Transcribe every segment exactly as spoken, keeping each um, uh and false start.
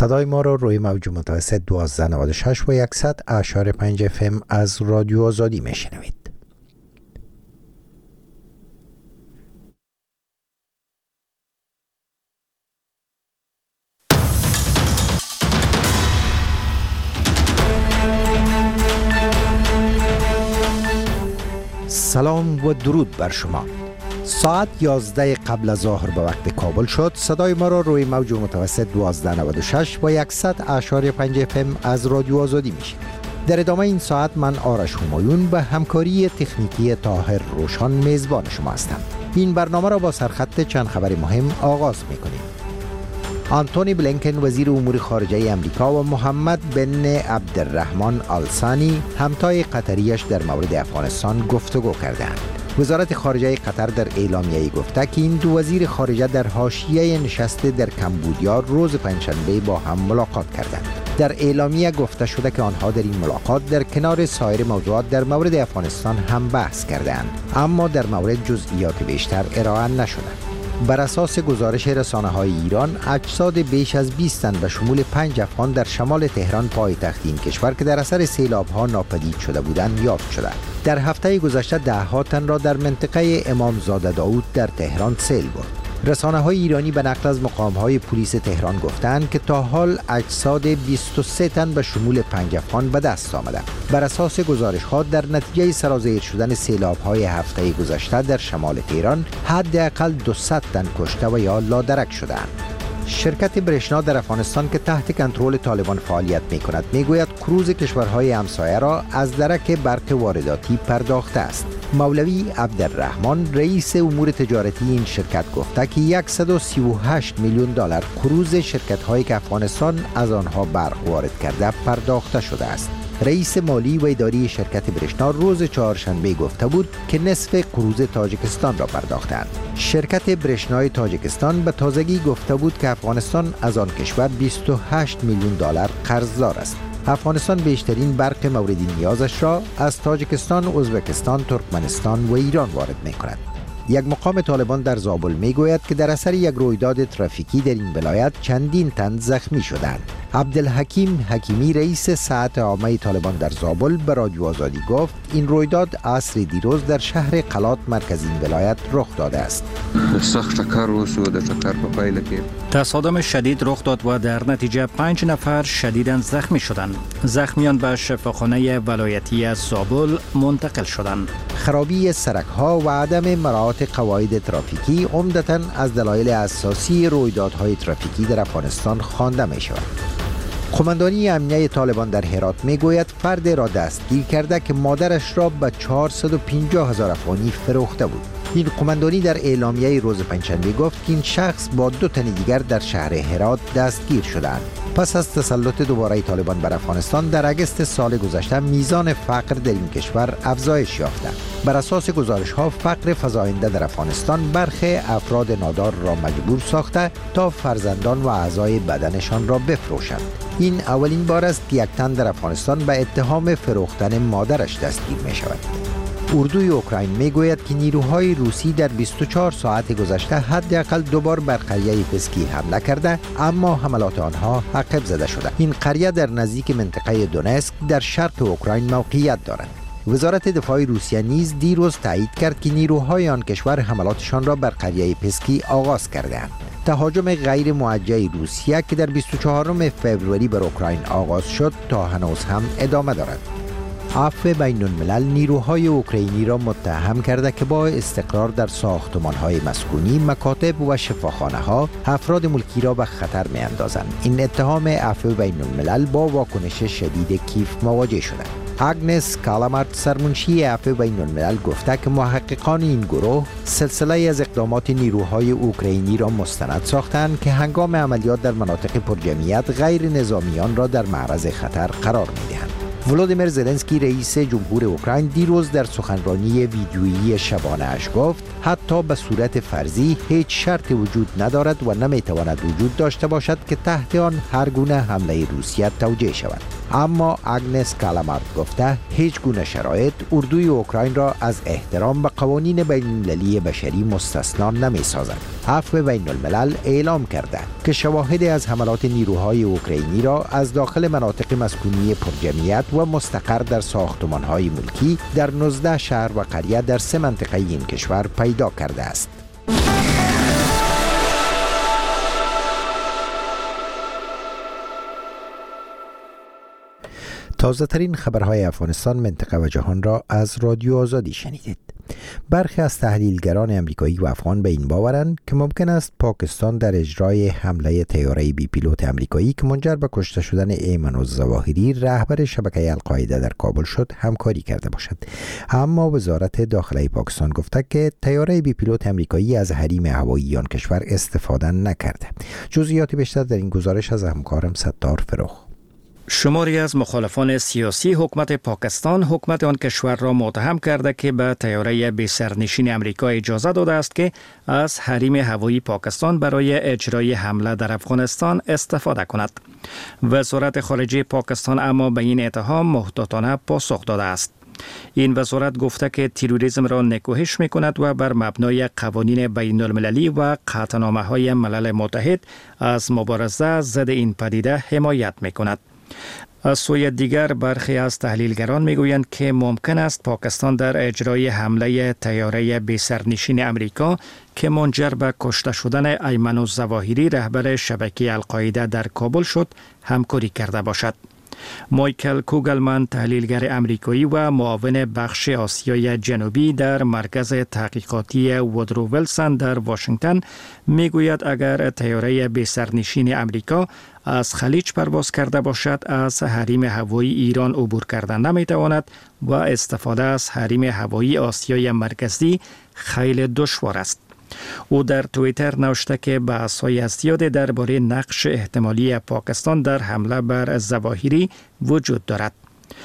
صدای ما را روی موج متوسط دوازده نود و شش و صد اعشار پنج اف ام از رادیو آزادی میشنوید. سلام و درود بر شما. ساعت یازده قبل از ظهر به وقت کابل شد. صدای ما را روی موج متوسط دوازده نود و شش و صد اعشار پنج اف ام از رادیو آزادی میشنوید. در ادامه این ساعت من آرش همایون به همکاری تکنیکی طاهر روشان میزبان شما هستم. این برنامه را با سرخط چند خبر مهم آغاز میکنیم. آنتونی بلینکن وزیر امور خارجه امریکا و محمد بن عبدالرحمن آل ثانی همتای قطریش در مورد افغانستان گفتگو کردند. وزارت خارجه قطر در اعلامیه‌ای گفته که این دو وزیر خارجه در حاشیه نشست در کمبودیا روز پنجشنبه با هم ملاقات کردند. در اعلامیه گفته شده که آنها در این ملاقات در کنار سایر موضوعات در مورد افغانستان هم بحث کردند، اما در مورد جزئیات بیشتر ارائه نشده. بر اساس گزارش رسانه‌های ایران، اجساد بیش از بیست تن به شمول پنج افغان در شمال تهران پایتخت این کشور که در اثر سیلاب‌ها ناپدید شده بودند یافت شده. در هفته گذشته ده ها تن را در منطقه امامزاده داود در تهران سیل برد. رسانه‌های ایرانی به نقل از مقام‌های پلیس تهران گفتند که تا حال اجساد بیست و سه تن به شمول پنج افغان به دست آمده. بر اساس گزارش‌ها در نتیجه سرازیر شدن سیلاب‌های هفته گذشته در شمال تهران حداقل دویست تن کشته و یا لادرک شدند. شرکت برشنا در افغانستان که تحت کنترل طالبان فعالیت می‌کند میگوید کروز کشورهای همسایه را از درک برق وارداتی پرداخته است. مولوی عبدالرحمن رئیس امور تجارتی این شرکت گفته که صد و سی و هشت میلیون دلار کروز شرکت‌هایی که افغانستان از آنها برق وارد کرده پرداخته شده است. رئیس مالی و اداری شرکت برشنا روز چهارشنبه گفته بود که نصف کروز تاجیکستان را پرداختند. شرکت برشنای تاجیکستان به تازگی گفته بود که افغانستان از آن کشور بیست و هشت میلیون دلار قرضدار است. افغانستان بیشترین برق مورد نیازش را از تاجیکستان، ازبکستان، ترکمنستان و ایران وارد می‌کند. یک مقام طالبان در زابل میگوید که در اثر یک رویداد ترافیکی در این ولایت چندین تن زخمی شدند. عبدالحکیم حکیمی رئیس ساعت عامه طالبان در زابل به رادیو آزادی گفت این رویداد عصر دیروز در شهر قلات مرکز این ولایت رخ داده است. تصادم شدید رخ داد و در نتیجه پنج نفر شدیداً زخمی شدند. زخمیان به شفاخانه ولایتی از زابل منتقل شدند. خرابی سرک‌ها و عدم مراعات قواعد ترافیکی عمدتاً از دلایل اساسی رویدادهای ترافیکی در افغانستان خوانده می‌شود. قماندانی امنیه طالبان در هرات میگوید فرد را دستگیر کرده که مادرش را به چهارصد و پنجاه هزار افغانی فروخته بود. این قماندانی در اعلامیه روز پنجشنبه گفت که این شخص با دو تن دیگر در شهر هرات دستگیر شدند. پس از تسلط دوباره طالبان بر افغانستان در اگست سال گذشته میزان فقر در این کشور افزایش یافته. بر اساس گزارش‌ها فقر فزاینده در افغانستان برخی افراد نادار را مجبور ساخته تا فرزندان و اعضای بدنشان را بفروشند. این اولین بار است که یک تن در افغانستان به اتهام فروختن مادرش دستگیر می شود. اردوی اوکراین میگوید که نیروهای روسی در بیست و چهار ساعت گذشته حداقل دو بار بر قریه پسکی حمله کرده، اما حملات آنها عقب زده شده. این قریه در نزدیک منطقه دونسک در شرق اوکراین موقعیت دارد. وزارت دفاع روسیه نیز دیروز تایید کرد که نیروهای آن کشور حملاتشان را بر قریه پسکی آغاز کرده‌اند. تهاجم غیر موجه روسیه که در بیست و چهارم فوریه بر اوکراین آغاز شد تا هنوز هم ادامه دارد. عفو بین الملل نیروهای اوکراینی را متهم کرده که با استقرار در ساختمان‌های مسکونی، مکاتب و شفاخانه‌ها افراد ملکی را به خطر می‌اندازند. این اتهام عفو بین الملل با واکنش شدید کیف مواجه شده. اگنس کالامارت سرمنشی عفو بین الملل گفته که محققان این گروه سلسله از اقدامات نیروهای اوکراینی را مستند ساختند که هنگام عملیات در مناطق پرجمعیت غیر نظامیان را در معرض خطر قرار می‌دهند. ولودیمیر زلنسکی رئیس جمهور اوکراین دیروز در سخنرانی ویدیویی شبانه اش گفت حتی به صورت فرضی هیچ شرط وجود ندارد و نمیتواند وجود داشته باشد که تحت آن هر گونه حمله روسیه توجیه شود. اما اگنس کالامارد گفته هیچ گونه شرایط اردوی اوکراین را از احترام به قوانین بین المللی بشری مستثنا نمی سازد. عفو بین الملل اعلام کرده که شواهدی از حملات نیروهای اوکراینی را از داخل مناطق مسکونی پرجمعیت و مستقر در ساختمان‌های ملکی در نوزده شهر و قریه در سه منطقه این کشور پیدا کرده است. تازه ترین خبرهای افغانستان، منطقه و جهان را از رادیو آزادی شنیدید. برخی از تحلیلگران امریکایی و افغان به این باورند که ممکن است پاکستان در اجرای حمله طیاره بی پیلوت امریکایی که منجر به کشته شدن ایمن الظواهری رهبر شبکه القاعده در کابل شد همکاری کرده باشد. اما وزارت داخله پاکستان گفته که طیاره بی پیلوت امریکایی از حریم هوایی آن کشور استفاده نکرده. جزئیات بیشتر در این گزارش از همکارم ستار فروخ. شماری از مخالفان سیاسی حکومت پاکستان حکومت آن کشور را متهم کرده که به طیاره بی سرنشین امریکا اجازه داده است که از حریم هوایی پاکستان برای اجرای حمله در افغانستان استفاده کند. وزارت خارجه پاکستان اما به این اتهام محتاطانه پاسخ داده است. این وزارت گفته که تروریسم را نکوهش می کند و بر مبنای قوانین بین المللی و قطعنامه های ملل متحد از مبارزه ضد این پدیده حمایت می کند. از سوی دیگر برخی از تحلیلگران میگویند که ممکن است پاکستان در اجرای حمله طیاره بی سرنشین امریکا که منجر به کشته شدن ایمن الظواهری رهبر شبکه القاعده در کابل شد همکاری کرده باشد. مایکل کوگلمن، تحلیلگر امریکایی و معاون بخش آسیای جنوبی در مرکز تحقیقاتی وودرو ویلسون در واشنگتن میگوید اگر طیاره بی سرنشین امریکا از خلیج پرواز کرده باشد از حریم هوایی ایران عبور کردن نمیتواند و استفاده از حریم هوایی آسیای مرکزی خیلی دشوار است. او در توییتر نوشته که بحث‌های زیاد درباره نقش احتمالی پاکستان در حمله بر ظواهری وجود دارد.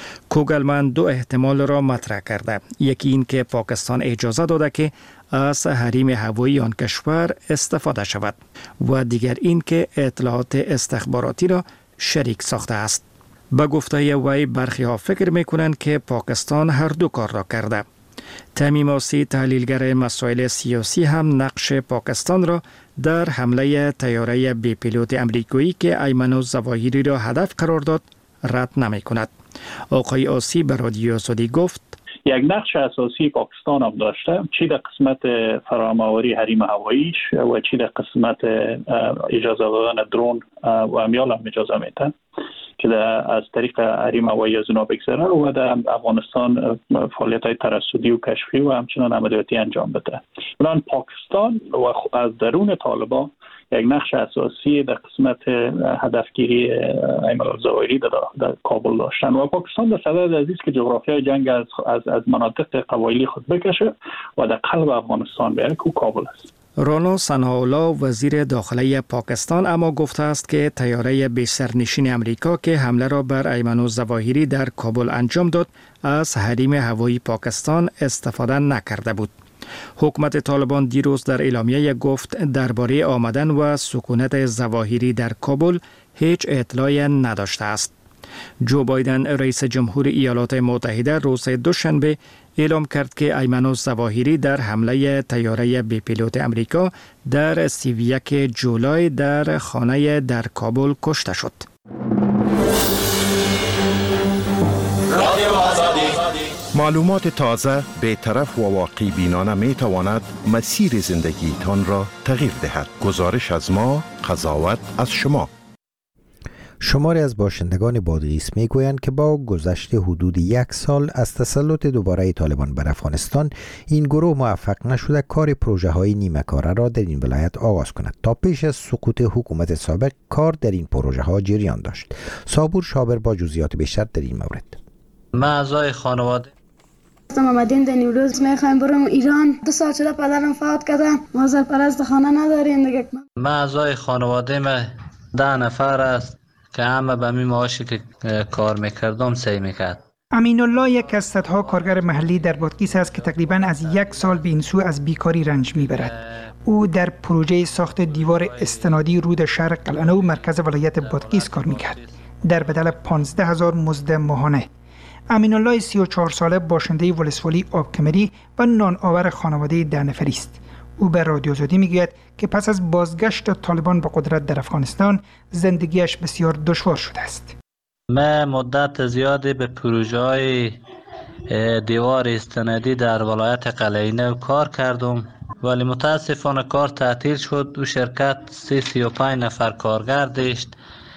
کوگلمن دو احتمال را مطرح کرده. یکی این که پاکستان اجازه داده که از حریم هوایی آن کشور استفاده شود و دیگر این که اطلاعات استخباراتی را شریک ساخته است. به گفته وی برخی ها فکر می‌کنند که پاکستان هر دو کار را کرده. تمیم آسی، تحلیلگر مسائل سیاسی هم نقش پاکستان را در حمله طیاره بی پیلوت امریکایی که ایمن الظواهری را هدف قرار داد رد نمی کند. آقای آسی به رادیو آزادی گفت یک نقش اساسی پاکستان هم داشته، چی در قسمت فرامآوری حریم هواییش و چی در قسمت اجازه دادن درون و امیال هم اجازه میتن که از طریق حریم هوایی از اونا بگذره و در افغانستان فعالیت‌های ترصدی و کشفی و همچنان عملیاتی انجام بده. الان پاکستان و از درون طالبان یک نقش اساسی در قسمت هدفگیری ایمن الظواهری در, در کابل داشتن و پاکستان در صدد عزیز که جغرافیای جنگ از از, از مناطق قبایلی خود بکشه و در قلب افغانستان بیاره که کابل است. رانا ثناءالله وزیر داخله پاکستان اما گفته است که طیاره بی سرنشین امریکا که حمله را بر ایمن الظواهری در کابل انجام داد از حریم هوایی پاکستان استفاده نکرده بود. حکومت طالبان دیروز در اعلامیه گفت درباره آمدن و سکونت ظواهری در کابل هیچ اطلاعی نداشته است. جو بایدن رئیس جمهور ایالات متحده روز دوشنبه اعلام کرد که ایمن الظواهری در حمله طیاره بی پیلوت امریکا در سی و یک جولای در خانه در کابل کشته شد. معلومات تازه، بی‌طرف و واقع بینانه می تواند مسیر زندگیتان را تغییر دهد. گزارش از ما، قضاوت از شما. شماری از باشندگان بادغیس می گویند که با گذشت حدود یک سال از تسلط دوباره طالبان بر افغانستان این گروه موفق نشده کار پروژه های نیمه کاره را در این ولایت آغاز کند. تا پیش از سقوط حکومت سابق کار در این پروژه ها جریان داشت. صابور شابر با جزئیات بیشتر در این مورد. ما اعضای خانواده آمدیم در نیمروز میخوایم برم ایران. دو سال شده پدرم فوت کرده، ما سرپرست خانه نداریم دیگه. ما اعضای خانواده ما ده نفر است که همه به می معاشی که کار میکردم سعی میکرد. امین الله یک از صدها کارگر محلی در بادغیس است که تقریباً از یک سال به این سو از بیکاری رنج میبرد. او در پروژه ساخت دیوار استنادی رود شهر قلعه‌نو مرکز ولایت بادغیس کار میکرد. در بدل پانزده هزار مزد ماهانه. امین الله سی و چهار ساله باشنده ولسوالی آبکمری و نان آور خانواده ده نفری است. او به رادیو آزادی میگوید که پس از بازگشت طالبان به قدرت در افغانستان زندگیش بسیار دشوار شده است. من مدت زیادی به پروژه های دیوار استنادی در ولایت قلعه نو کار کردم، ولی متاسفانه کار تعطیل شد. او شرکت سی سی و پنج نفر کارگر داشت.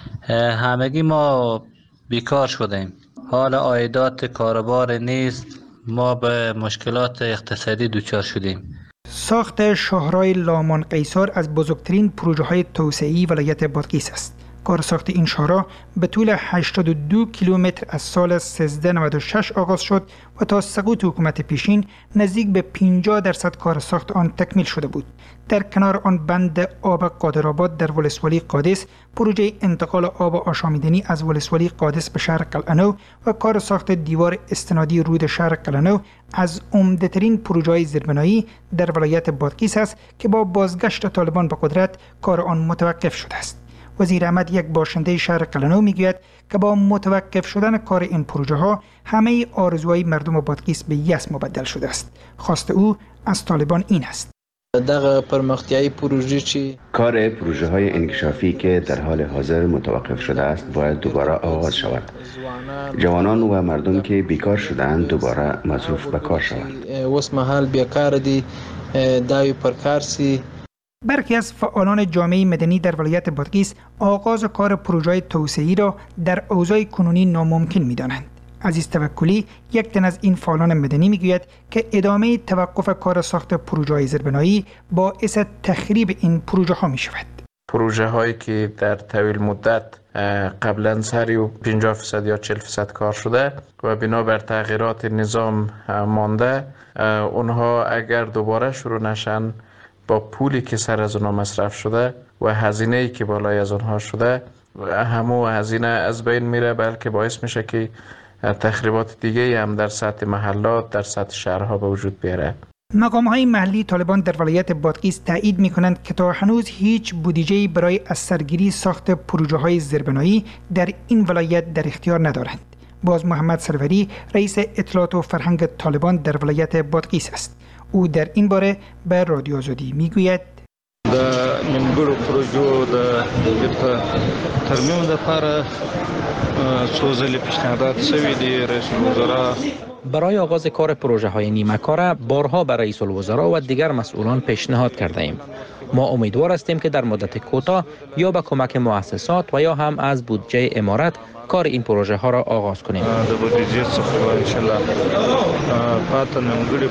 همگی ما بیکار شدیم. حال عایدات کاربار نیست. ما به مشکلات اقتصادی دچار شدیم. ساخت شاهراه لامان قیصر از بزرگترین پروژه های توسعه‌ای ولایت بادغیس است. کار ساخت این شاهراه به طول هشتاد و دو کیلومتر از سال سیزده نود و شش آغاز شد و تا سقوط حکومت پیشین نزدیک به پنجاه درصد کار ساخت آن تکمیل شده بود. در کنار آن بند آب قادرآباد در ولسوالی قادس، پروژه انتقال آب آشامیدنی از ولسوالی قادس به شهر قلعه نو و کار ساخت دیوار استنادی رود شهر قلعه نو از عمده‌ترین پروژه‌های زیربنایی در ولایت بادغیس است که با بازگشت طالبان به قدرت کار آن متوقف شده است. وزیر احمد، یک باشنده شهر قلعه نو، میگوید که با متوقف شدن کار این پروژه ها همه آرزوهای مردم بادغیس به یأس مبدل شده است. خواست او از طالبان این است: دغه پرمختیایی پروژه چی کار پروژه های انکشافی که در حال حاضر متوقف شده است باید دوباره آغاز شود. جوانان و مردم که بیکار شدند دوباره مصروف به کار شوند. وس محل بیکار دی داوی پرکارسی. برخی از فعالان جامعه مدنی در ولایت بادغیس آغاز کار پروژه توسعه‌ای را در اوضاع کنونی ناممکن می‌دانند. عزیز توکلی، یک تن از این فعالان مدنی میگوید که ادامه توقف کار ساخت پروژه‌های زیربنایی باعث تخریب این پروژه ها می شود. پروژه هایی که در طویل مدت قبلا سری و پنجاه درصد یا چهل درصد کار شده و بنابر تغییرات نظام مانده، اونها اگر دوباره شروع نشن با پولی که سر از اونها مصرف شده و هزینه‌ای که بالای از اونها شده، همو هزینه از بین میره، بلکه باعث میشه که تخریبات دیگه هم در سطح محلات، در سطح شهرها به وجود بیاره. مقام‌های محلی طالبان در ولایت بادغیس تایید می‌کنند که تا هنوز هیچ بودجه‌ای برای از سرگیری ساخت پروژه‌های زیربنایی در این ولایت در اختیار ندارند. باز محمد سروری، رئیس اطلاعات و فرهنگ طالبان در ولایت بادغیس است. او در این باره به رادیو آزادی میگوید: د نیمګړو پروژو د ترمیم لپاره څو ځلې پیشنهادات شوي دي. رئیس الوزرا برای آغاز کار پروژه های نیمه کار بارها به رئیس الوزرا و دیگر مسئولان پیشنهاد کرده ایم. ما امیدوار هستیم که در مدت کوتاه یا به کمک مؤسسات و یا هم از بودجه امارت کار این پروژه ها را آغاز کنیم. د بودجه څخه ان شاء الله پاتې نیمګړي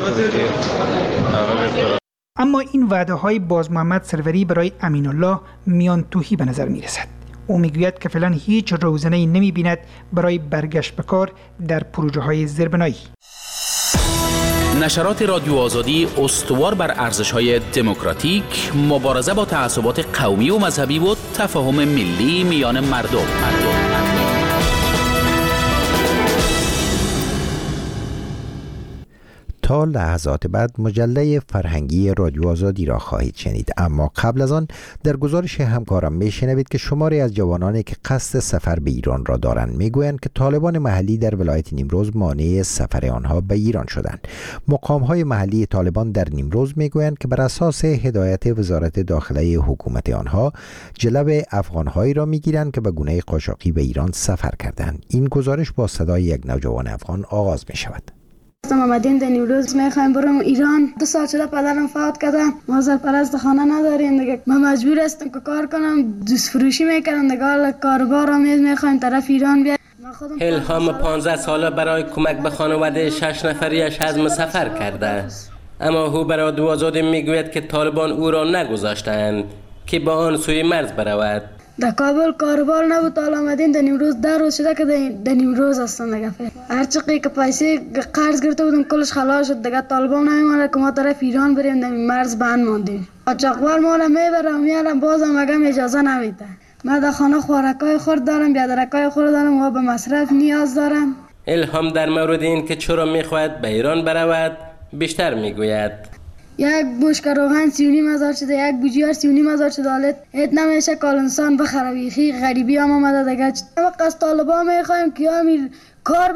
پروژې. اما این وعده های باز محمد سروری برای امین الله میان توهی به نظر می رسد. او میگوید که فعلا هیچ روزنه‌ای نمی بیند برای برگشت به کار در پروژه های زیربنایی. نشرات رادیو آزادی استوار بر ارزش‌های دموکراتیک، مبارزه با تعصبات قومی و مذهبی و تفاهم ملی میان مردم. مردم. تا لحظات بعد مجله فرهنگی رادیو آزادی را خواهید شنید، اما قبل از آن در گزارش همکارم میشنوید که شماری از جوانانی که قصد سفر به ایران را دارند میگویند که طالبان محلی در ولایت نیمروز مانع سفر آنها به ایران شدند. مقام‌های محلی طالبان در نیمروز میگویند که بر اساس هدایت وزارت داخله حکومت آنها جلب افغان‌هایی را میگیرند که به گونه قاچاقی به ایران سفر کردند. این گزارش با صدای یک نوجوان افغان آغاز می‌شود. ما آمدیم در نیمروز، میخوایم بریم ایران. دو سال شده پدرم فوت کرده، ما سرپرست خانه نداریم دیگه. ما مجبور هستم که کار کنم، دوست فروشی میکردم دیگه. کاربار را میخوایم طرف ایران بیایم. الهام پانزده ساله برای کمک به خانواده شش نفریش عزم سفر کرده، اما او برای رادیو آزادی میگوید که طالبان او را نگذاشتند که با آن سوی مرز برود. در کابل کاربار نبود، حالا آمدیم در نیمروز. در روز شده که در نیمروز هستم دیگه. هر چقدر که پیسه قرض گرفته بودم کلش خلاص شد دیگه. طالبان نمیمونه که ما طرف ایران بریم، در مرز بند ماندیم. قاچاقبر ما را میبرم میارم، بازم مگم اجازه نمیده. ما در خانه خوراکای خورد دارم، بیادرکای خورد دارم و به مصرف نیاز دارم. الهام در مورد این که چرا میخواهد به ایران برود بیشتر میگوید. یک بشکه روغن سی و نیم هزار شده، یک بوجیار سی و نیم هزار شده. حالت ات نمیشه کال انسان بخره. بیخی غریبی هم آمده دیگه. وقت از طالبان میخوایم که امیر کار